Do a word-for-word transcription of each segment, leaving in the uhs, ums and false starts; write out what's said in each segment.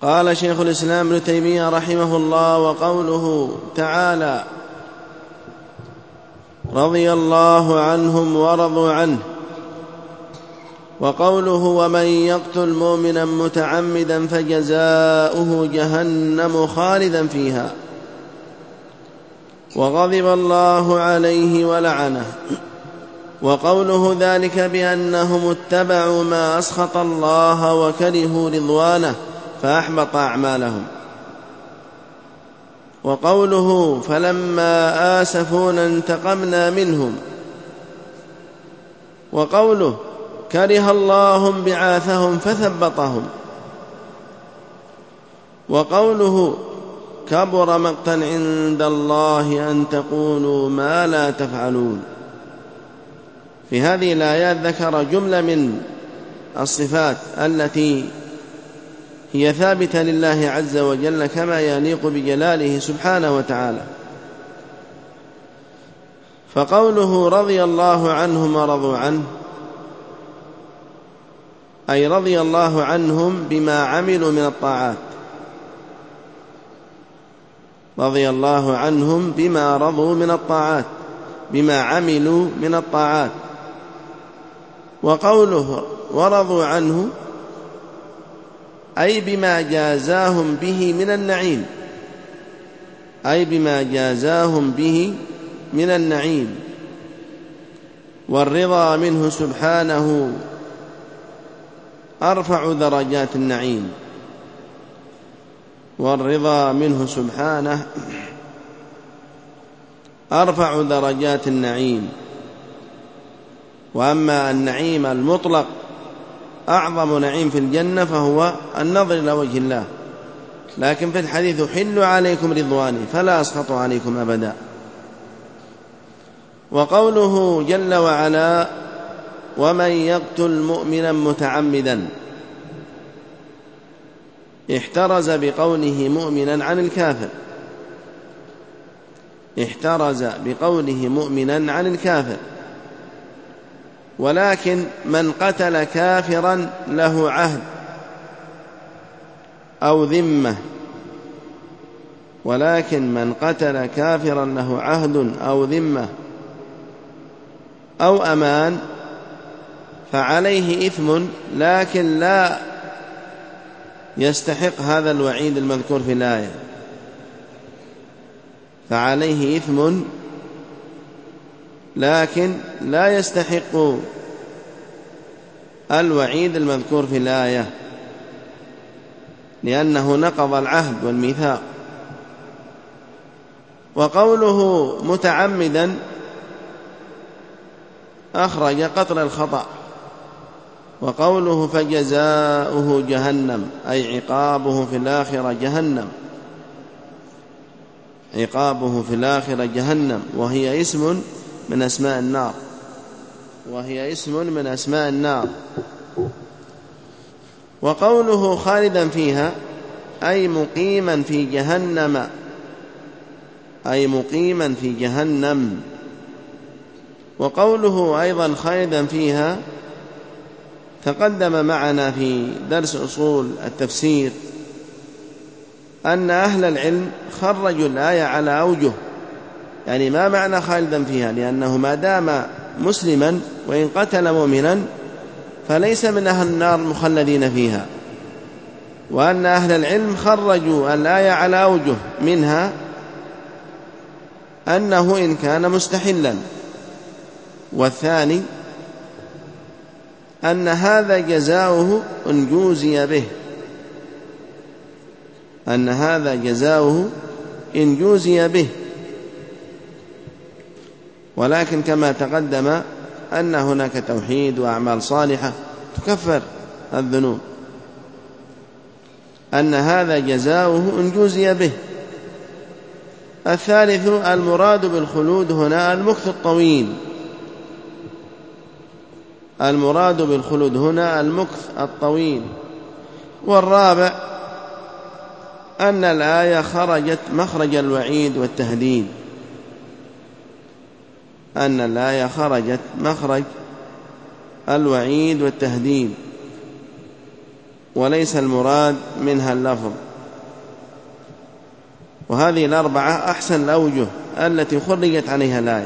قال شيخ الإسلام ابن تيمية رحمه الله: وقوله تعالى: رضي الله عنهم ورضوا عنه، وقوله: ومن يقتل مؤمنا متعمدا فجزاؤه جهنم خالدا فيها وغضب الله عليه ولعنه، وقوله: ذلك بأنهم اتبعوا ما أسخط الله وكرهوا رضوانه فأحبط أعمالهم، وقوله: فلما آسفونا انتقمنا منهم، وقوله: كره الله انبعاثهم فثبطهم، وقوله: كبر مقتا عند الله أن تقولوا ما لا تفعلون. في هذه الآيات ذكر جملة من الصفات التي هي ثابتة لله عز وجل كما يليق بجلاله سبحانه وتعالى. فقوله: رضي الله عنهم ورضوا عنه، أي رضي الله عنهم بما عملوا من الطاعات، رضي الله عنهم بما رضوا من الطاعات، بما عملوا من الطاعات. وقوله: ورضوا عنه، أي بما جازاهم به من النعيم، أي بما جازاهم به من النعيم. والرضا منه سبحانه أرفع درجات النعيم، والرضا منه سبحانه أرفع درجات النعيم. وأما النعيم المطلق أعظم نعيم في الجنة فهو النظر إلى وجه الله، لكن في الحديث: حل عليكم رضواني فلا أسخط عليكم أبدا. وقوله جل وعلا: ومن يقتل مؤمنا متعمدا، احترز بقوله مؤمنا عن الكافر، احترز بقوله مؤمنا عن الكافر. ولكن من قتل كافرا له عهد أو ذمة، ولكن من قتل كافرا له عهد أو ذمة أو أمان فعليه إثم، لكن لا يستحق هذا الوعيد المذكور في الآية، فعليه إثم لكن لا يستحق الوعيد المذكور في الآية، لأنه نقض العهد والميثاق. وقوله متعمدا أخرج قطر الخطأ. وقوله فجزاؤه جهنم، أي عقابه في الآخرة جهنم، عقابه في الآخرة جهنم، وهي اسم من أسماء النار، وهي اسم من أسماء النار. وقوله خالدا فيها، أي مقيما في جهنم، أي مقيما في جهنم. وقوله أيضا خالدا فيها تقدم معنا في درس أصول التفسير أن أهل العلم خرجوا الآية على أوجه، يعني ما معنى خالدا فيها؟ لأنه ما دام مسلما وإن قتل مؤمنا فليس من أهل النار مخلدين فيها. وأن أهل العلم خرجوا الآية على أوجه، منها أنه إن كان مستحلا، والثاني أن هذا جزاؤه إن جوزي به، أن هذا جزاؤه إن جوزي به. ولكن كما تقدم أن هناك توحيد وأعمال صالحة تكفر الذنوب، أن هذا جزاؤه إن جوزي به. الثالث المراد بالخلود هنا المكث الطويل، المراد بالخلود هنا المكث الطويل. والرابع أن الآية خرجت مخرج الوعيد والتهديد، أن الآية خرجت مخرج الوعيد والتهديد. وليس المراد منها اللفظ. وهذه الأربعة أحسن الأوجه التي خرجت عليها الآية.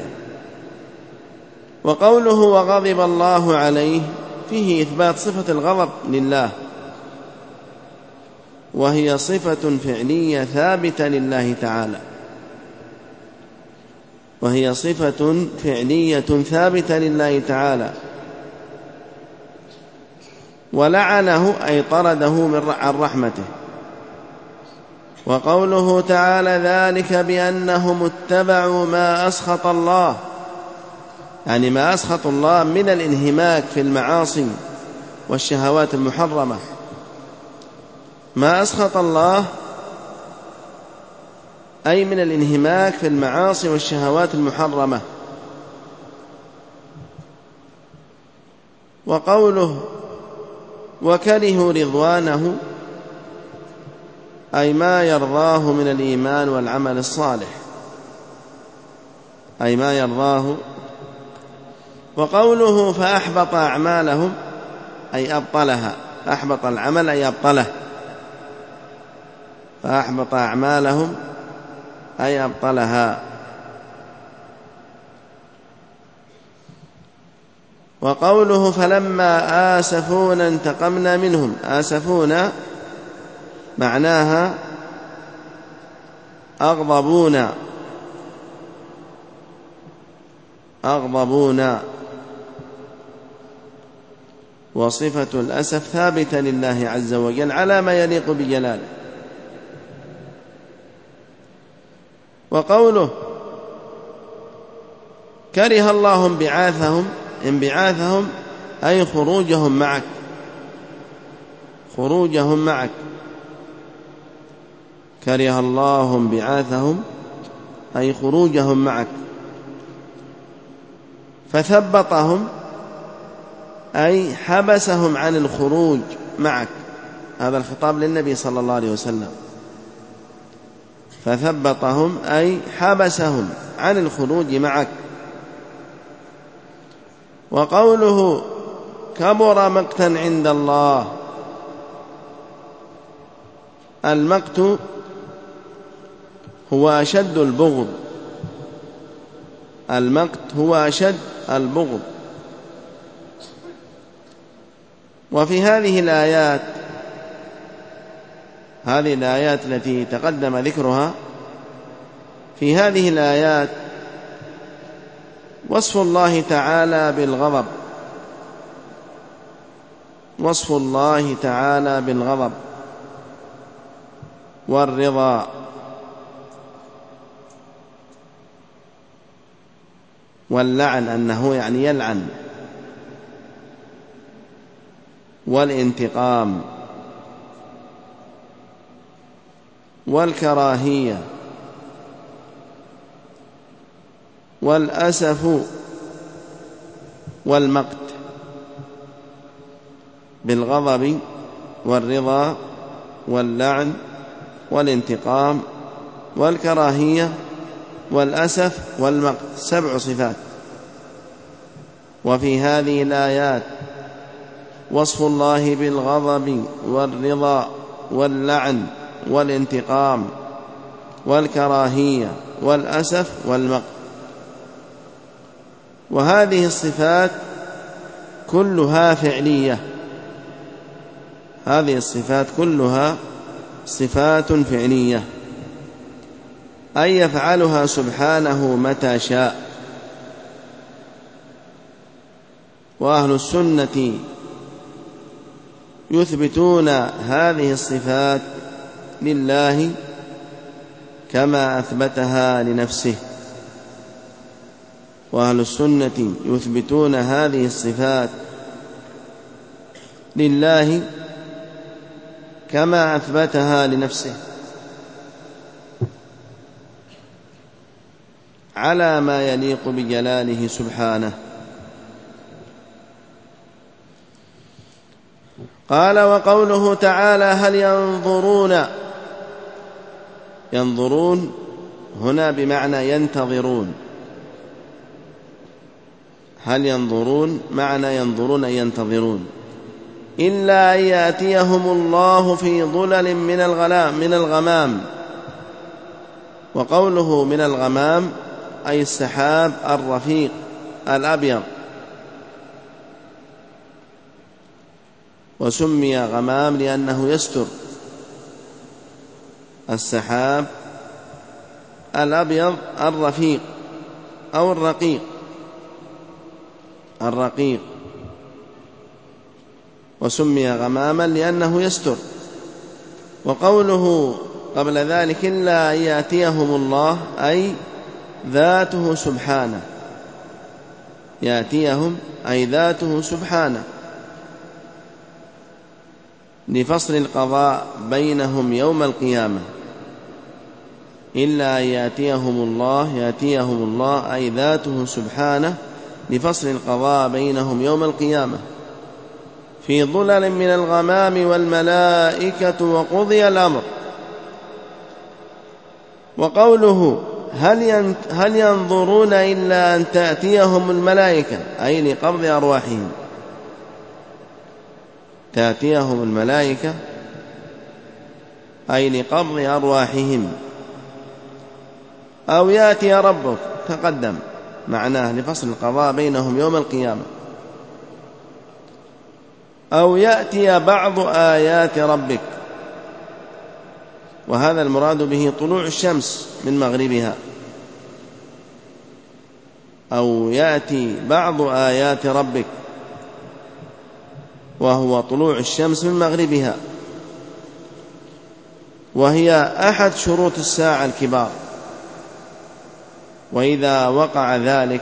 وقوله وغضب الله عليه فيه إثبات صفة الغضب لله، وهي صفة فعلية ثابتة لله تعالى، وهي صفة فعلية ثابتة لله تعالى. ولعنه أي طرده من عن رحمته. وقوله تعالى ذلك بأنهم اتبعوا ما أسخط الله، يعني ما أسخط الله من الانهماك في المعاصي والشهوات المحرمة. ما أسخط الله أي من الانهماك في المعاصي والشهوات المحرمة. وقوله وكرهوا رضوانه أي ما يرضاه من الإيمان والعمل الصالح، أي ما يرضاه. وقوله فأحبط أعمالهم أي أبطلها، أحبط العمل أي أبطله، فأحبط أعمالهم أي أبطلها. وقوله فلما آسفونا انتقمنا منهم، آسفونا معناها أغضبونا، أغضبونا. وصفة الأسف ثابتة لله عز وجل على ما يليق بجلاله. وقوله كره الله انبعاثهم، انبعاثهم أي خروجهم معك، خروجهم معك. كره الله انبعاثهم أي خروجهم معك. فثبطهم أي حبسهم عن الخروج معك، هذا الخطاب للنبي صلى الله عليه وسلم. فثبطهم أي حبسهم عن الخروج معك. وقوله كبر مقتا عند الله، المقت هو أشد البغض، المقت هو أشد البغض. وفي هذه الآيات، هذه الآيات التي تقدم ذكرها، في هذه الآيات وصف الله تعالى بالغضب، وصف الله تعالى بالغضب والرضا واللعن، أنه يعني يلعن، والانتقام والكراهية والأسف والمقت، بالغضب والرضا واللعن والانتقام والكراهية والأسف والمقت، سبع صفات. وفي هذه الآيات وصف الله بالغضب والرضا واللعن والانتقام والكراهية والأسف والمقت. وهذه الصفات كلها فعلية، هذه الصفات كلها صفات فعلية، أي يفعلها سبحانه متى شاء. وأهل السنة يثبتون هذه الصفات لله كما أثبتها لنفسه، وأهل السنة يثبتون هذه الصفات لله كما أثبتها لنفسه على ما يليق بجلاله سبحانه. قال وقوله تعالى هل ينظرون، ينظرون هنا بمعنى ينتظرون، هل ينظرون معنى ينظرون ينتظرون. إلا أن يأتيهم الله في ظلل من الغلام من الغمام. وقوله من الغمام أي السحاب الرفيق الأبيض، وسمي غمام لأنه يستر السحاب الأبيض الرفيق أو الرقيق الرقيق وسمي غماما لأنه يستر. وقوله قبل ذلك إلا أن يأتيهم الله أي ذاته سبحانه، يأتيهم أي ذاته سبحانه لفصل القضاء بينهم يوم القيامة. إلا أن يأتيهم الله يأتيهم الله أي ذاته سبحانه لفصل القضاء بينهم يوم القيامة في ظلل من الغمام والملائكة وقضي الأمر. وقوله هل ينظرون إلا أن تأتيهم الملائكة أي لقبض أرواحهم، تأتيهم الملائكة أي لقبض أرواحهم، أو يأتي ربك تقدم معناه لفصل القضاء بينهم يوم القيامة، أو يأتي بعض آيات ربك، وهذا المراد به طلوع الشمس من مغربها، أو يأتي بعض آيات ربك وهو طلوع الشمس من مغربها، وهي أحد شروط الساعة الكبار. وإذا وقع ذلك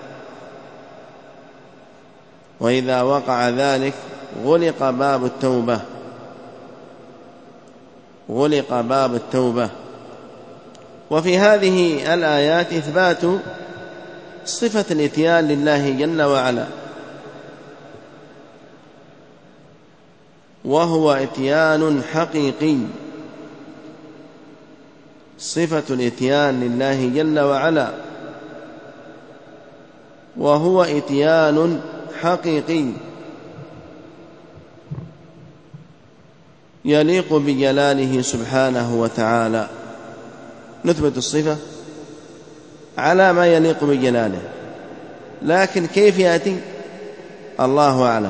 وإذا وقع ذلك غلق باب التوبة غلق باب التوبة. وفي هذه الآيات إثبات صفة الإتيان لله جل وعلا، وهو إتيان حقيقي، صفة الإتيان لله جل وعلا وهو إتيان حقيقي يليق بجلاله سبحانه وتعالى. نثبت الصفة على ما يليق بجلاله، لكن كيف يأتي الله أعلم.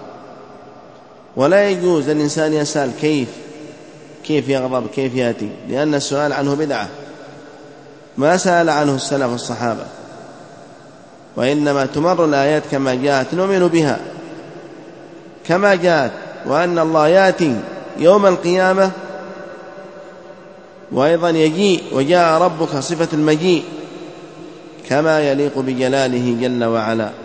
ولا يجوز الإنسان يسأل كيف كيف يغضب كيف يأتي، لأن السؤال عنه بدعة، ما سأل عنه السلف الصحابة، وإنما تمر الآيات كما جاءت نؤمن بها كما جاءت، وأن الله يأتي يوم القيامة، وأيضا يجيء وجاء ربك صفة المجيء كما يليق بجلاله جل وعلا.